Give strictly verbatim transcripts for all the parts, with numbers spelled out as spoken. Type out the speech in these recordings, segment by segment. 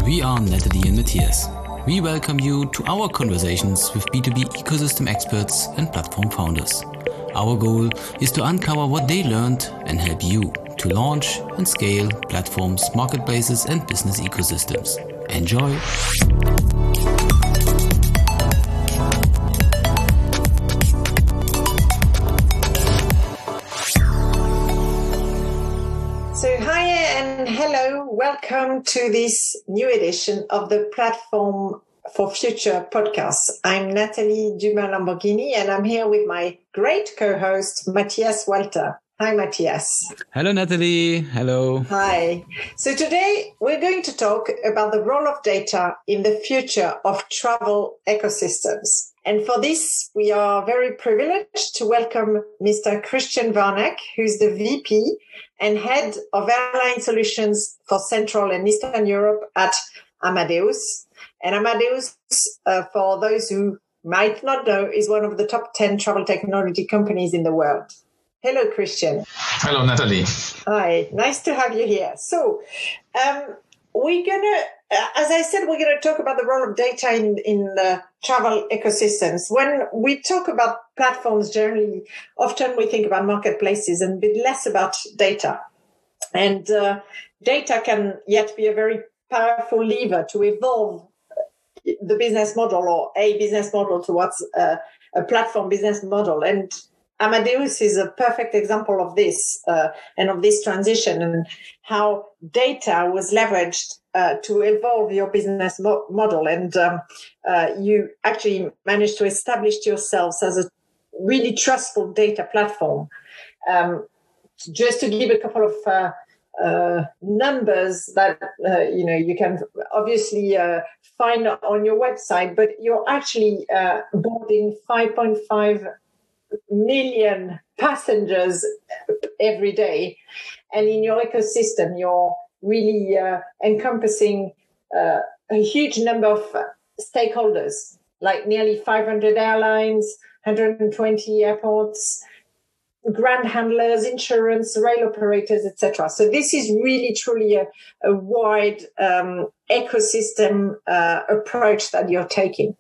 We are Natalie and Matthias. We welcome you to our conversations with B two B ecosystem experts and platform founders. Our goal is to uncover what they learned and help you to launch and scale platforms, marketplaces, and business ecosystems. Enjoy! So hi and hello, welcome to this new edition of the Platform for Future podcast. I'm Nathalie Dumas-Lamborghini and I'm here with my great co-host, Matthias Walter. Hi, Matthias. Hello, Natalie. Hello. Hi. So today we're going to talk about the role of data in the future of travel ecosystems. And for this, we are very privileged to welcome Mister Christian Warneck, who's the V P and head of airline solutions for Central and Eastern Europe at Amadeus. And Amadeus, uh, for those who might not know, is one of the top ten travel technology companies in the world. Hello, Christian. Hello, Natalie. Hi, nice to have you here. So, um, we're gonna, uh, as I said, we're gonna talk about the role of data in in the travel ecosystems. When we talk about platforms, generally, often we think about marketplaces and a bit less about data. And uh, data can yet be a very powerful lever to evolve the business model or a business model towards uh, a platform business model. And Amadeus is a perfect example of this uh, and of this transition and how data was leveraged uh, to evolve your business mo- model. And um, uh, you actually managed to establish yourselves as a really trustful data platform. Um, just to give a couple of uh, uh, numbers that, uh, you know, you can obviously uh, find on your website, but you're actually uh, boarding five point five million passengers every day. And in your ecosystem, you're really uh, encompassing uh, a huge number of stakeholders, like nearly five hundred airlines, one hundred twenty airports, ground handlers, insurance, rail operators, et cetera. So this is really, truly a, a wide um, ecosystem uh, approach that you're taking.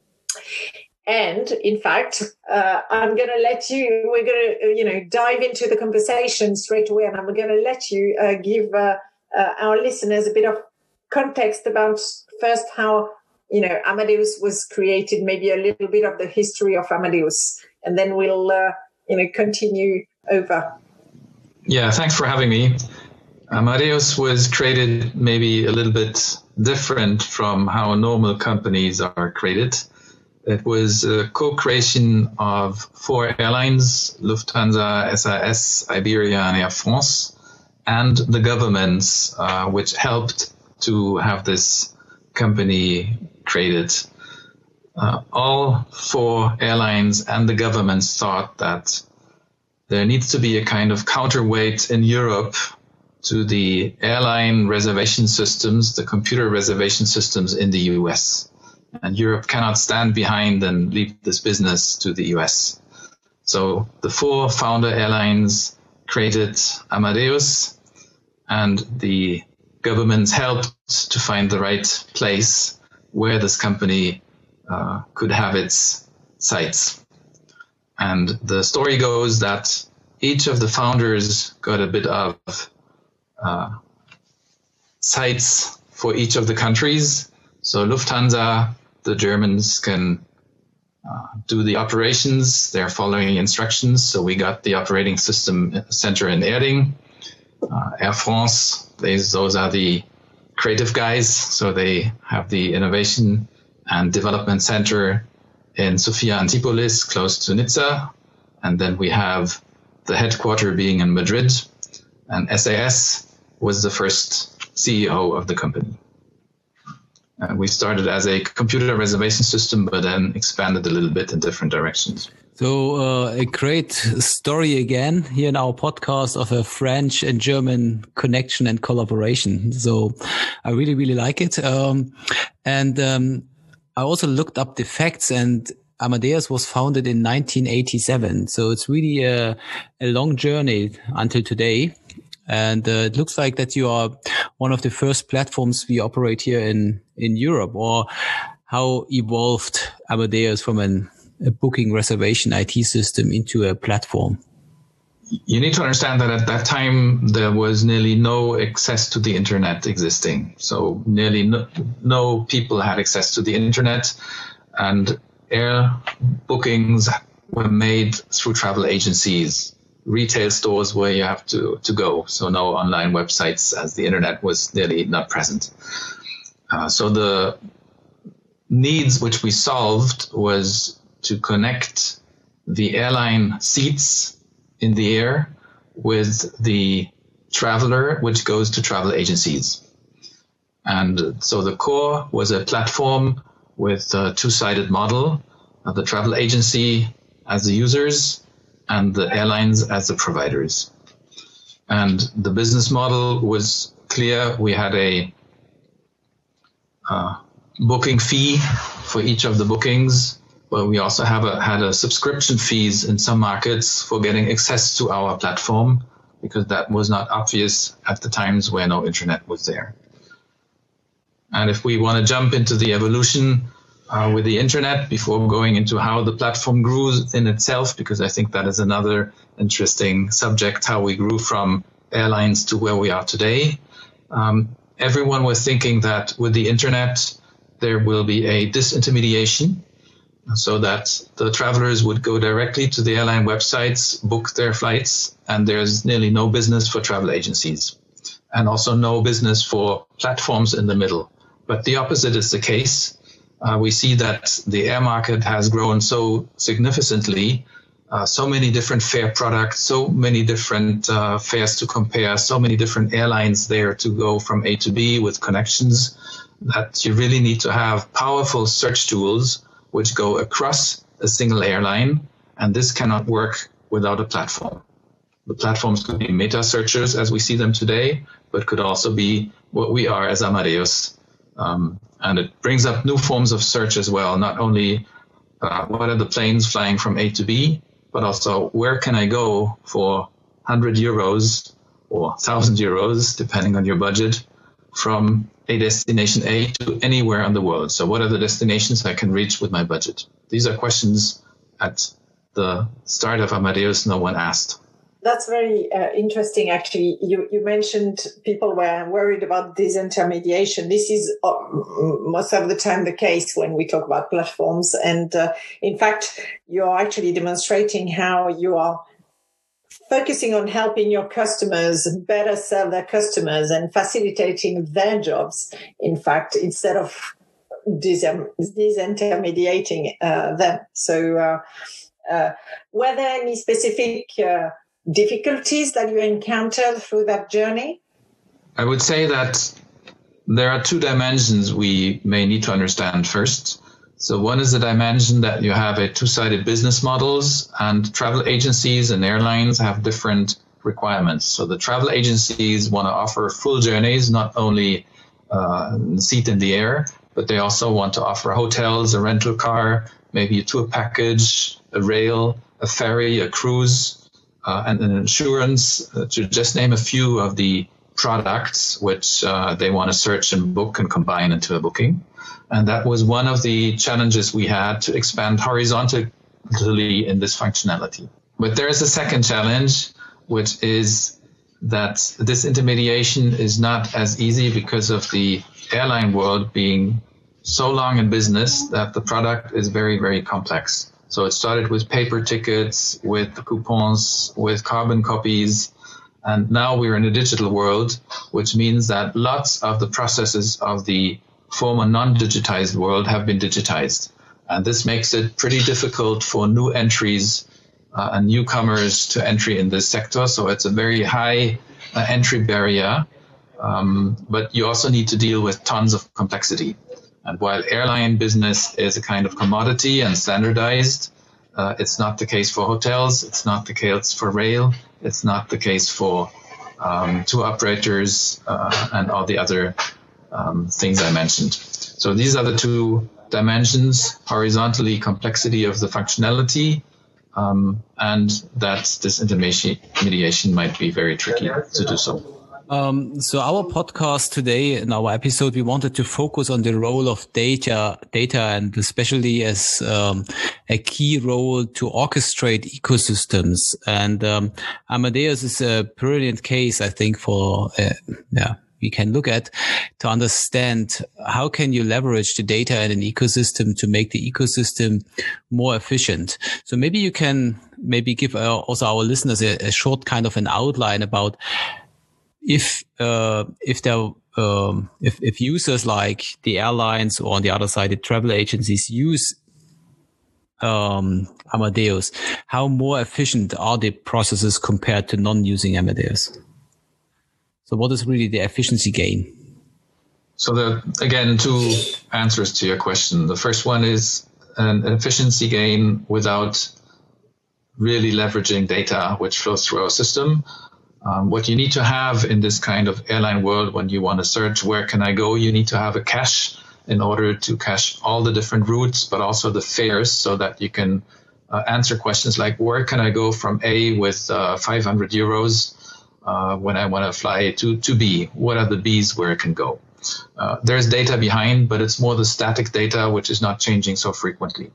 And in fact, uh, I'm going to let you, we're going to, you know, dive into the conversation straight away. And I'm going to let you uh, give uh, uh, our listeners a bit of context about first how, you know, Amadeus was created, maybe a little bit of the history of Amadeus. And then we'll, uh, you know, continue over. Yeah, thanks for having me. Amadeus was created maybe a little bit different from how normal companies are created. It was a co-creation of four airlines, Lufthansa, S A S, Iberia, and Air France, and the governments, uh, which helped to have this company created. Uh, all four airlines and the governments thought that there needs to be a kind of counterweight in Europe to the airline reservation systems, the computer reservation systems in the U S. And Europe cannot stand behind and leave this business to the U S. So the four founder airlines created Amadeus, and the governments helped to find the right place where this company uh, could have its sites. And the story goes that each of the founders got a bit of uh, sites for each of the countries. So Lufthansa, the Germans can uh, do the operations. They're following instructions. So we got the operating system center in Erding. Uh, Air France, they, those are the creative guys. So they have the innovation and development center in Sofia Antipolis, close to Nizza. And then we have the headquarter being in Madrid. And S A S was the first C E O of the company. Uh, we started as a computer reservation system, but then expanded a little bit in different directions. So uh, a great story again here in our podcast of a French and German connection and collaboration. So I really, really like it. Um, and um, I also looked up the facts, and Amadeus was founded in nineteen eighty-seven. So it's really a, a long journey until today. And uh, it looks like that you are one of the first platforms we operate here in, in Europe. Or how evolved Amadeus from an, a booking reservation I T system into a platform? You need to understand that at that time, there was nearly no access to the internet existing. So nearly no, no people had access to the internet, and air bookings were made through travel agencies, retail stores where you have to, to go. So no online websites, as the internet was nearly not present. Uh, so the needs which we solved was to connect the airline seats in the air with the traveler, which goes to travel agencies. And so the core was a platform with a two-sided model of the travel agency as the users and the airlines as the providers. And the business model was clear. We had a uh, booking fee for each of the bookings, but we also have a, had a subscription fees in some markets for getting access to our platform, because that was not obvious at the times where no internet was there. And if we want to jump into the evolution uh, with the internet before going into how the platform grew in itself, because I think that is another interesting subject, how we grew from airlines to where we are today. Um, everyone was thinking that with the internet, there will be a disintermediation, so that the travelers would go directly to the airline websites, book their flights, and there's nearly no business for travel agencies, and also no business for platforms in the middle. But the opposite is the case. Uh, we see that the air market has grown so significantly, uh, so many different fare products, so many different uh, fares to compare, so many different airlines there to go from A to B with connections, that you really need to have powerful search tools which go across a single airline, and this cannot work without a platform. The platforms could be meta searchers as we see them today, but could also be what we are as Amadeus. Um, and it brings up new forms of search as well, not only uh, what are the planes flying from A to B, but also where can I go for one hundred euros or one thousand euros, depending on your budget, from a destination A to anywhere in the world. So what are the destinations I can reach with my budget? These are questions at the start of Amadeus no one asked. That's very uh, interesting, actually. You, you mentioned people were worried about disintermediation. This is uh, most of the time the case when we talk about platforms. And uh, in fact, you're actually demonstrating how you are focusing on helping your customers better serve their customers and facilitating their jobs, in fact, instead of disintermediating uh, them. So uh, uh, were there any specific uh, difficulties that you encountered through that journey? I would say that there are two dimensions we may need to understand first. So one is the dimension that you have a two-sided business models, and travel agencies and airlines have different requirements. So the travel agencies want to offer full journeys, not only uh, seat in the air, but they also want to offer hotels, a rental car, maybe a tour package, a rail, a ferry, a cruise, uh, and an insurance, uh, to just name a few of the products which uh, they want to search and book and combine into a booking. And that was one of the challenges we had, to expand horizontally in this functionality. But there is a second challenge, which is that this intermediation is not as easy because of the airline world being so long in business that the product is very, very complex. So it started with paper tickets, with coupons, with carbon copies. And now we're in a digital world, which means that lots of the processes of the former non-digitized world have been digitized. And this makes it pretty difficult for new entries uh, and newcomers to entry in this sector. So it's a very high uh, entry barrier, um, but you also need to deal with tons of complexity. And while airline business is a kind of commodity and standardized, uh, it's not the case for hotels, it's not the case for rail, it's not the case for um, tour operators uh, and all the other um, things I mentioned. So these are the two dimensions: horizontally, complexity of the functionality, um, and that this intermediation might be very tricky to do so. Um, so our podcast today, in our episode, we wanted to focus on the role of data, data, and especially as um, a key role to orchestrate ecosystems. And um, Amadeus is a brilliant case, I think, for uh, yeah. we can look at to understand how can you leverage the data in an ecosystem to make the ecosystem more efficient. So maybe you can maybe give our, also our listeners a, a short kind of an outline about if uh, if there um, if if users like the airlines or on the other side the travel agencies use um, Amadeus, how more efficient are the processes compared to non-using Amadeus? So what is really the efficiency gain? So there, again, two answers to your question. The first one is an efficiency gain without really leveraging data which flows through our system. Um, what you need to have in this kind of airline world when you want to search where can I go, you need to have a cache in order to cache all the different routes, but also the fares so that you can uh, answer questions like where can I go from A with uh, five hundred euros uh, when I want to fly to, to B? What are the B's where it can go? Uh, there's data behind, but it's more the static data, which is not changing so frequently.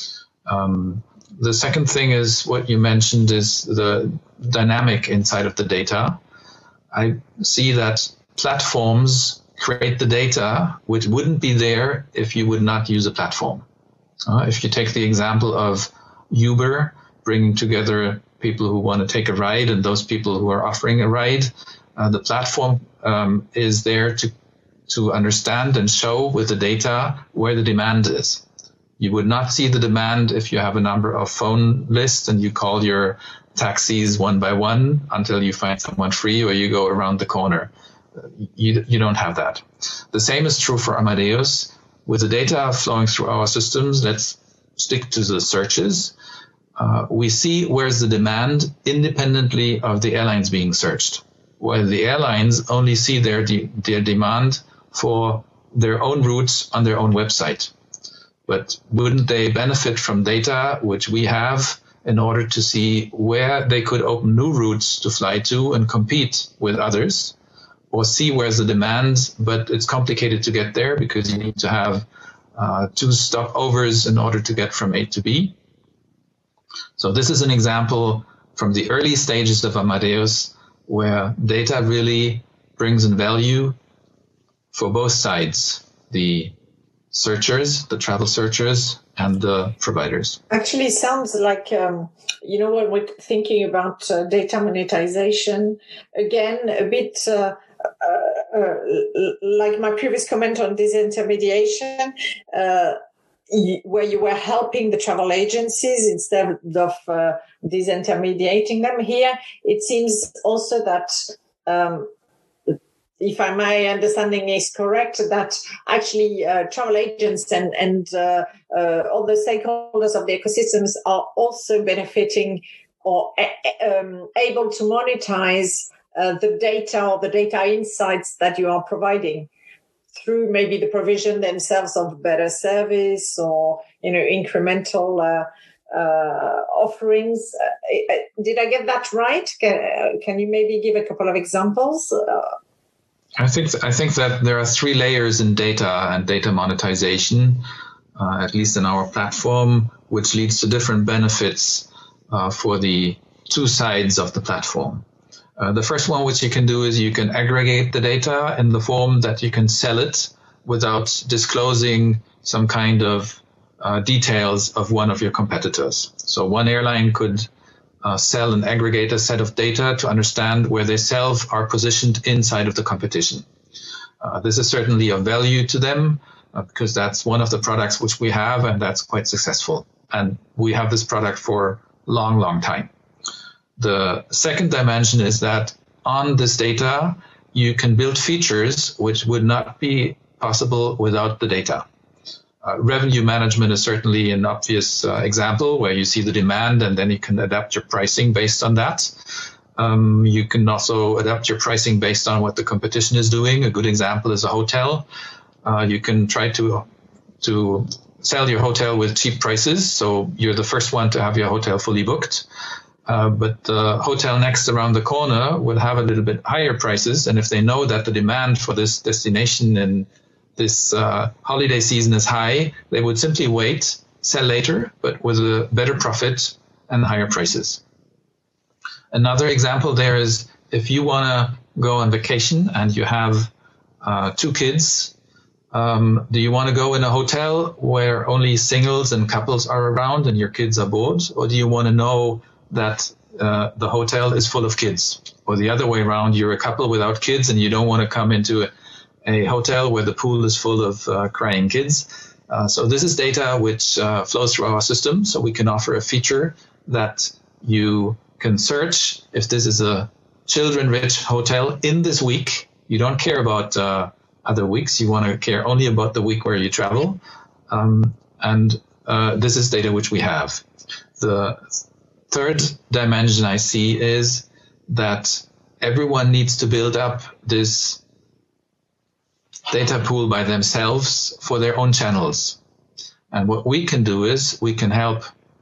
Um, The second thing is what you mentioned is the dynamic inside of the data. I see that platforms create the data which wouldn't be there if you would not use a platform. Uh, if you take the example of Uber bringing together people who want to take a ride and those people who are offering a ride, uh, the platform um, is there to, to understand and show with the data where the demand is. You would not see the demand if you have a number of phone lists and you call your taxis one by one until you find someone free or you go around the corner. You, you don't have that. The same is true for Amadeus. With the data flowing through our systems, let's stick to the searches. Uh, we see where's the demand independently of the airlines being searched, while the airlines only see their, de- their demand for their own routes on their own website. But wouldn't they benefit from data which we have in order to see where they could open new routes to fly to and compete with others, or see where's the demand, but it's complicated to get there because you need to have uh, two stopovers in order to get from A to B. So this is an example from the early stages of Amadeus where data really brings in value for both sides, the searchers, the travel searchers, and the providers. Actually, sounds like, um, you know, when we're thinking about uh, data monetization, again, a bit uh, uh, uh, like my previous comment on disintermediation, uh, where you were helping the travel agencies instead of uh, disintermediating them. Here, it seems also that um, if my understanding is correct, that actually uh, travel agents and, and uh, uh, all the stakeholders of the ecosystems are also benefiting or a- um, able to monetize uh, the data or the data insights that you are providing through maybe the provision themselves of better service or, you know, incremental uh, uh, offerings. Uh, did I get that right? Can, uh, can you maybe give a couple of examples? Uh, I think I think that there are three layers in data and data monetization, uh, at least in our platform, which leads to different benefits uh, for the two sides of the platform. Uh, the first one which you can do is you can aggregate the data in the form that you can sell it without disclosing some kind of uh, details of one of your competitors. So one airline could Uh, sell and aggregate a set of data to understand where they self are positioned inside of the competition. Uh, this is certainly of value to them uh, because that's one of the products which we have, and that's quite successful. And we have this product for a long, long time. The second dimension is that on this data, you can build features which would not be possible without the data. Uh, revenue management is certainly an obvious uh, example where you see the demand and then you can adapt your pricing based on that. Um, you can also adapt your pricing based on what the competition is doing. A good example is a hotel. Uh, you can try to to sell your hotel with cheap prices, so you're the first one to have your hotel fully booked. Uh, but the hotel next around the corner will have a little bit higher prices, and if they know that the demand for this destination and this uh, holiday season is high, they would simply wait, sell later, but with a better profit and higher prices. Another example there is if you want to go on vacation and you have uh, two kids, um, do you want to go in a hotel where only singles and couples are around and your kids are bored? Or do you want to know that uh, the hotel is full of kids? Or the other way around, you're a couple without kids and you don't want to come into a, a hotel where the pool is full of uh, crying kids. Uh, so this is data which uh, flows through our system. So we can offer a feature that you can search if this is a children-rich hotel in this week. You don't care about uh, other weeks. You want to care only about the week where you travel. Um, and uh, this is data which we have. The third dimension I see is that everyone needs to build up this data pool by themselves for their own channels. And what we can do is we can help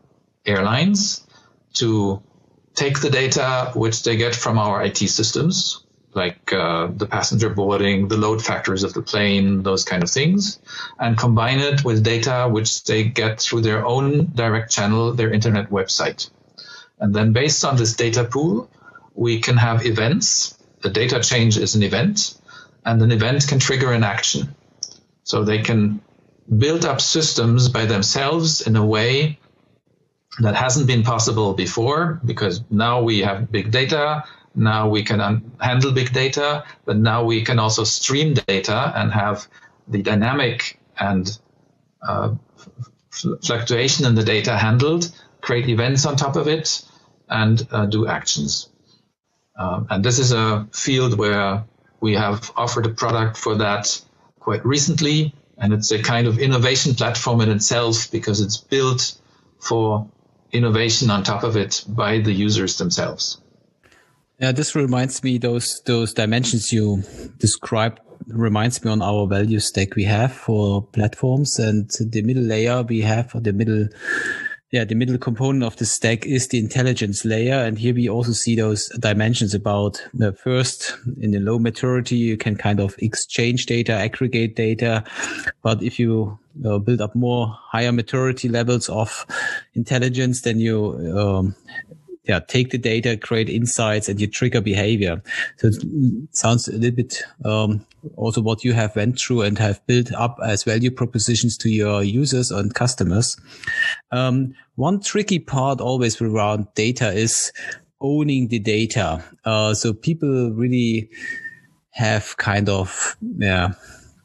airlines to take the data which they get from our I T systems, like uh, the passenger boarding, the load factors of the plane, those kind of things, and combine it with data which they get through their own direct channel, their internet website. And then based on this data pool, we can have events. The data change is an event, and an event can trigger an action. So they can build up systems by themselves in a way that hasn't been possible before, because now we have big data, now we can un- handle big data, but now we can also stream data and have the dynamic and uh, f- fluctuation in the data handled, create events on top of it, and uh, do actions. Um, and this is a field where we have offered a product for that quite recently, and it's a kind of innovation platform in itself because it's built for innovation on top of it by the users themselves. Yeah, this reminds me, those those dimensions you described reminds me on our value stack we have for platforms, and the middle layer we have, or the middle Yeah, the middle component of the stack is the intelligence layer. And here we also see those dimensions about the first, in the low maturity, you can kind of exchange data, aggregate data. But if you uh, build up more higher maturity levels of intelligence, then you um, yeah, take the data, create insights, and you trigger behavior. So it sounds a little bit um, also what you have went through and have built up as value propositions to your users and customers. Um, one tricky part always around data is owning the data. Uh, so people really have kind of yeah,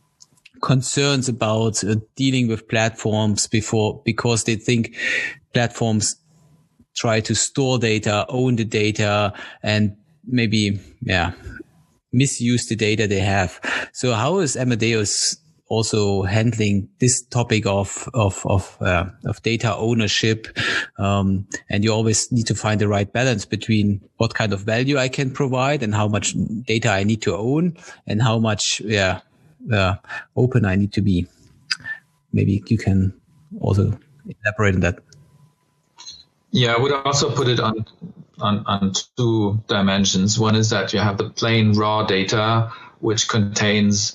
concerns about uh, dealing with platforms before, because they think platforms try to store data, own the data, and maybe, yeah, misuse the data they have. So how is Amadeus also handling this topic of, of, of, uh, of data ownership? Um, and you always need to find the right balance between what kind of value I can provide and how much data I need to own and how much, yeah, uh, open I need to be. Maybe you can also elaborate on that. Yeah, I would also put it on, on on two dimensions. One is that you have the plain raw data, which contains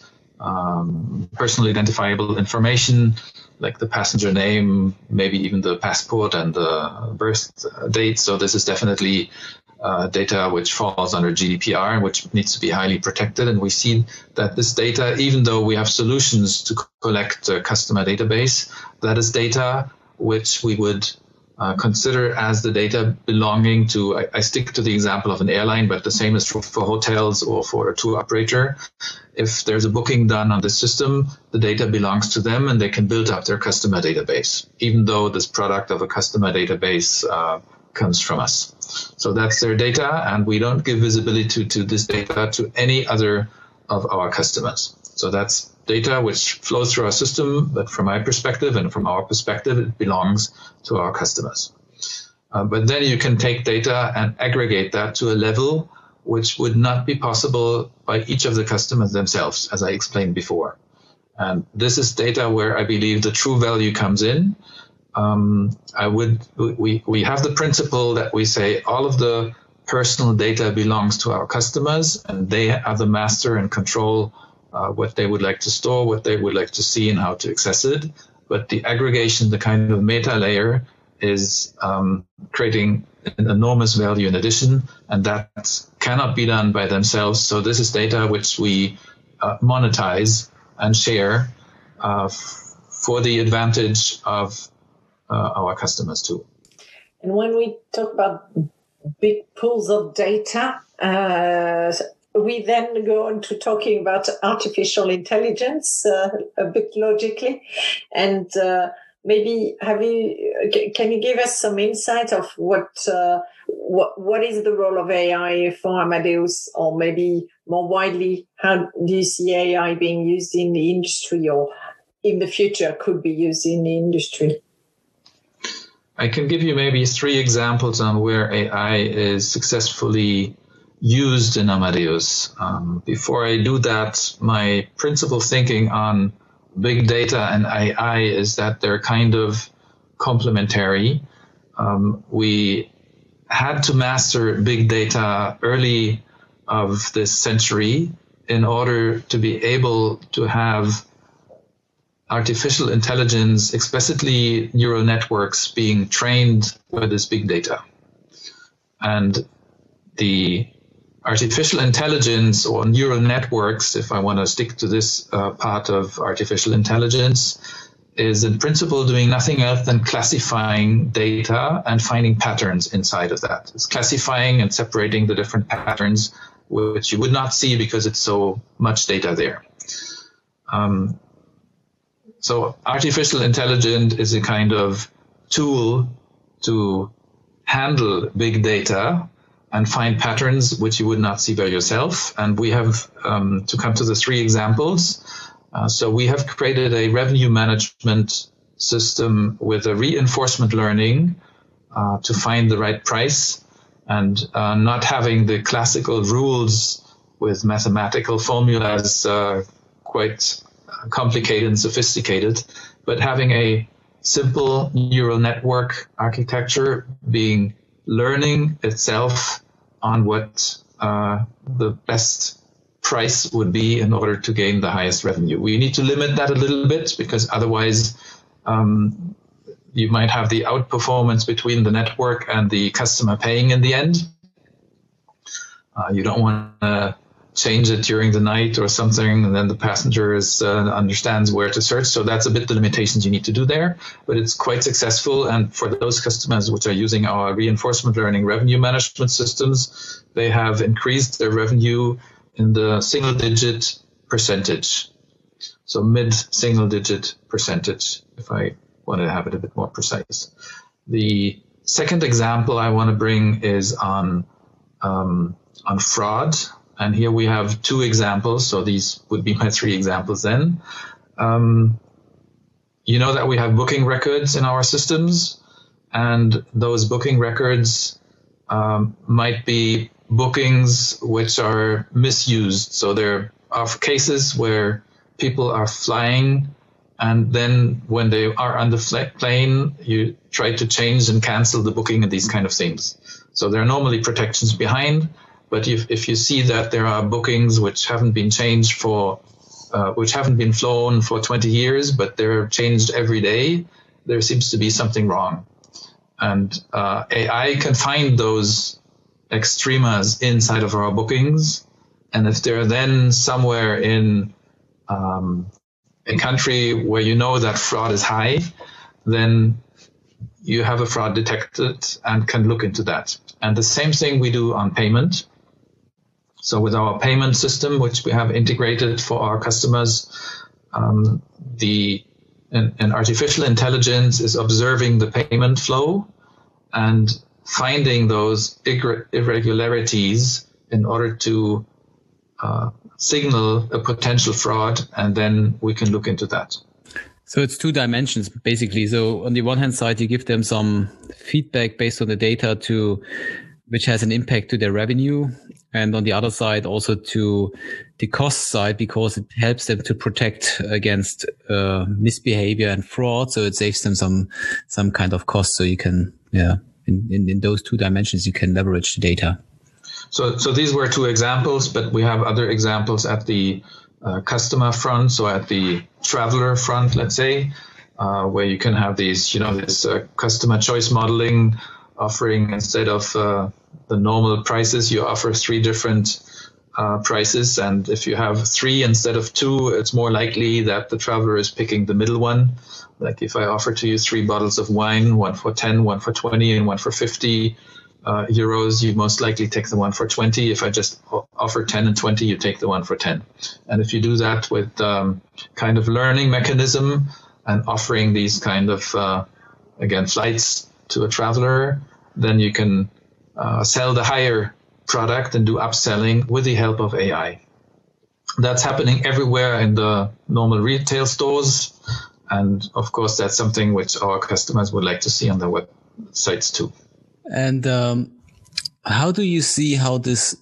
um, personally identifiable information, like the passenger name, maybe even the passport and the birth date. So this is definitely uh, data which falls under G D P R and which needs to be highly protected. And we see that this data, even though we have solutions to collect a customer database, that is data which we would Uh, consider as the data belonging to, I, I stick to the example of an airline, but the same is true for hotels or for a tour operator. If there's a booking done on the system, the data belongs to them and they can build up their customer database, even though this product of a customer database uh, comes from us. So that's their data, and we don't give visibility to, to this data to any other of our customers. So that's data which flows through our system, but from my perspective and from our perspective, it belongs to our customers. Uh, but then you can take data and aggregate that to a level which would not be possible by each of the customers themselves, as I explained before. And this is data where I believe the true value comes in. Um, I would we we have the principle that we say all of the personal data belongs to our customers, and they are the master and control uh, what they would like to store, what they would like to see, and how to access it. But the aggregation, the kind of meta layer, is um, creating an enormous value in addition, and that cannot be done by themselves. So this is data which we uh, monetize and share uh, f- for the advantage of uh, our customers too. And when we talk about big pools of data, uh, we then go on to talking about artificial intelligence uh, a bit logically. And uh, maybe have you, can you give us some insight of what, uh, what, what is the role of A I for Amadeus, or maybe more widely, how do you see A I being used in the industry, or in the future could be used in the industry? I can give you maybe three examples on where A I is successfully used in Amadeus. Um, before I do that, my principal thinking on big data and A I is that they're kind of complementary. Um, we had to master big data early of this century in order to be able to have artificial intelligence, explicitly neural networks, being trained with this big data. And the artificial intelligence or neural networks, if I want to stick to this uh, part of artificial intelligence, is in principle doing nothing else than classifying data and finding patterns inside of that. It's classifying and separating the different patterns which you would not see because it's so much data there. Um, So artificial intelligence is a kind of tool to handle big data and find patterns which you would not see by yourself. And we have, um, to come to the three examples, uh, so we have created a revenue management system with a reinforcement learning uh, to find the right price, and uh, not having the classical rules with mathematical formulas uh, quite complicated and sophisticated, but having a simple neural network architecture being learning itself on what uh, the best price would be in order to gain the highest revenue. We need to limit that a little bit, because otherwise um, you might have the outperformance between the network and the customer paying in the end. Uh, you don't want to change it during the night or something, and then the passenger is, uh, understands where to search. So that's a bit the limitations you need to do there, but it's quite successful. And for those customers which are using our reinforcement learning revenue management systems, they have increased their revenue in the single digit percentage. So mid single digit percentage, if I want to have it a bit more precise. The second example I want to bring is on, um, on fraud. And here we have two examples. So these would be my three examples then. Um, you know that we have booking records in our systems, and those booking records um, might be bookings which are misused. So there are cases where people are flying, and then when they are on the plane, you try to change and cancel the booking and these kind of things. So there are normally protections behind. But if, if you see that there are bookings which haven't been changed for, uh, which haven't been flown for twenty years, but they're changed every day, there seems to be something wrong. And uh, A I can find those extremas inside of our bookings. And if they're then somewhere in um, a country where you know that fraud is high, then you have a fraud detected and can look into that. And the same thing we do on payment. So with our payment system, which we have integrated for our customers, um, the an, an artificial intelligence is observing the payment flow and finding those irre- irregularities in order to uh, signal a potential fraud, and then we can look into that. So it's two dimensions, basically. So on the one hand side, you give them some feedback based on the data to which has an impact to their revenue. And on the other side, also to the cost side, because it helps them to protect against uh, misbehavior and fraud. So it saves them some some kind of cost. So you can, yeah, in, in, in those two dimensions, you can leverage the data. So, so these were two examples, but we have other examples at the uh, customer front, so at the traveler front, let's say, uh, where you can have these, you know, this uh, customer choice modeling, offering instead of uh, the normal prices, you offer three different uh, prices. And if you have three instead of two, it's more likely that the traveler is picking the middle one. Like if I offer to you three bottles of wine, one for ten, one for twenty, and one for fifty uh, euros, you most likely take the one for twenty. If I just offer ten and twenty, you take the one for ten. And if you do that with um, kind of learning mechanism and offering these kind of, uh, again, flights to a traveler, then you can uh, sell the higher product and do upselling with the help of A I. That's happening everywhere in the normal retail stores. And of course, that's something which our customers would like to see on their websites too. And um, how do you see how this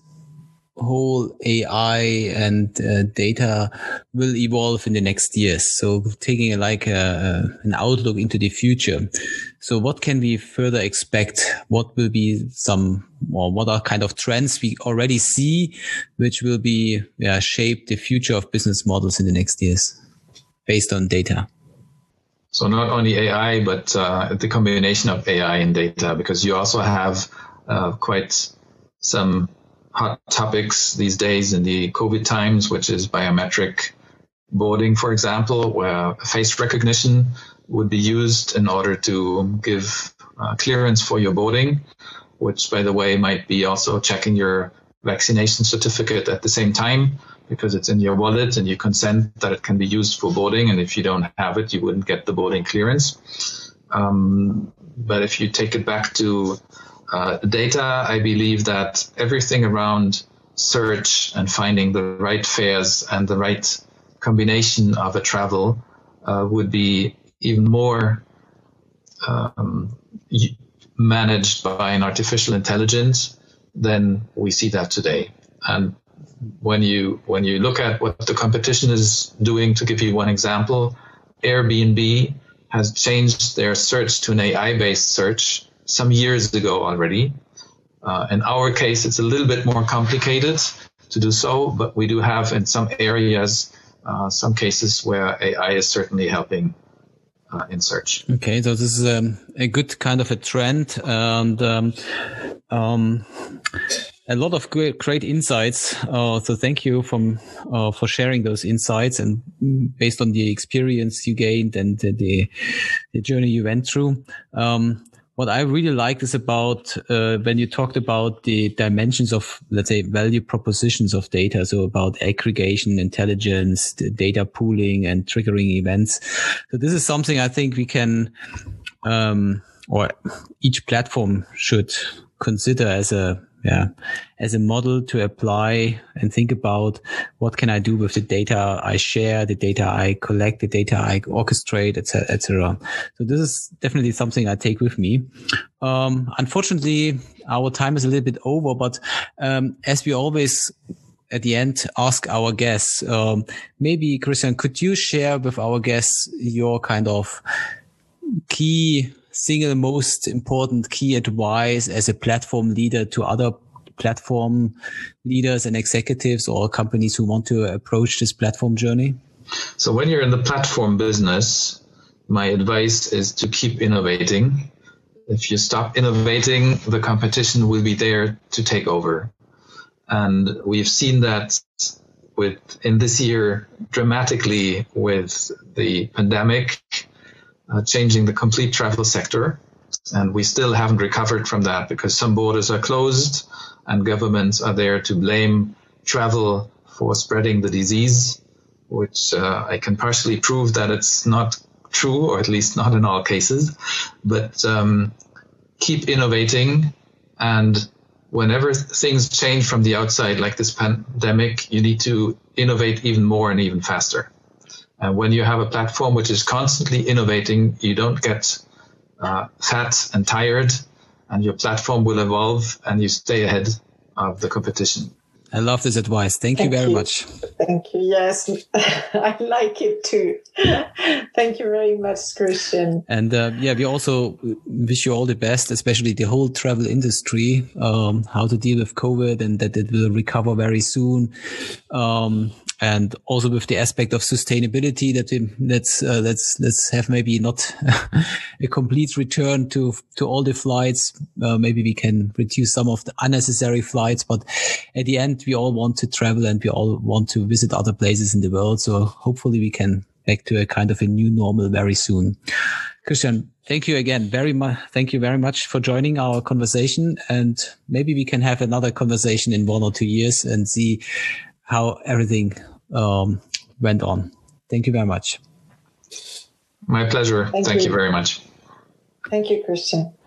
whole A I and uh, data will evolve in the next years? So taking like a, an outlook into the future. So what can we further expect? What will be some, or what are kind of trends we already see, which will be yeah, shape the future of business models in the next years based on data? So not only A I, but uh, the combination of A I and data, because you also have uh, quite some hot topics these days in the COVID times, which is biometric boarding, for example, where face recognition would be used in order to give uh, clearance for your boarding, which, by the way, might be also checking your vaccination certificate at the same time, because it's in your wallet and you consent that it can be used for boarding. And if you don't have it, you wouldn't get the boarding clearance. Um, but if you take it back to uh, data, I believe that everything around search and finding the right fares and the right combination of a travel uh, would be even more um, managed by an artificial intelligence than we see that today. And when you when you look at what the competition is doing, to give you one example, Airbnb has changed their search to an A I-based search some years ago already. Uh, in our case, it's a little bit more complicated to do so, but we do have in some areas uh, some cases where A I is certainly helping uh, in search. Okay, so this is um, a good kind of a trend, and um, um, a lot of great, great insights. Uh, so thank you from uh, for sharing those insights, and based on the experience you gained and the the, the journey you went through. Um, What I really liked is about uh, when you talked about the dimensions of, let's say, value propositions of data. So about aggregation, intelligence, the data pooling, and triggering events. So this is something I think we can, um, or each platform should consider as a yeah as a model to apply and think about what can I do with the data I share, the data I collect, the data I orchestrate, et cetera, et cetera. So this is definitely something I take with me. Um, unfortunately, our time is a little bit over, but um, as we always at the end ask our guests, um, maybe Christian, could you share with our guests your kind of key single most important key advice as a platform leader to other platform leaders and executives or companies who want to approach this platform journey? So when you're in the platform business, my advice is to keep innovating. If you stop innovating, the competition will be there to take over. And we've seen that with in this year dramatically with the pandemic, Uh, changing the complete travel sector. And we still haven't recovered from that because some borders are closed and governments are there to blame travel for spreading the disease, which uh, I can partially prove that it's not true, or at least not in all cases. But um, keep innovating, and whenever things change from the outside, like this pandemic, you need to innovate even more and even faster. And when you have a platform which is constantly innovating, you don't get uh, fat and tired, and your platform will evolve and you stay ahead of the competition. I love this advice. Thank, Thank you very you. much. Thank you. Yes, I like it too. Thank you very much, Christian. And uh, yeah, we also wish you all the best, especially the whole travel industry, um, how to deal with COVID and that it will recover very soon. Um, And also with the aspect of sustainability that we, let's, uh, let's, let's have maybe not a complete return to, to all the flights. Uh, maybe we can reduce some of the unnecessary flights, but at the end, we all want to travel and we all want to visit other places in the world. So hopefully we can back to a kind of a new normal very soon. Christian, thank you again very much. Thank you very much for joining our conversation. And maybe we can have another conversation in one or two years and see how everything um, went on. Thank you very much. My pleasure. Thank, Thank you. you very much. Thank you, Christian.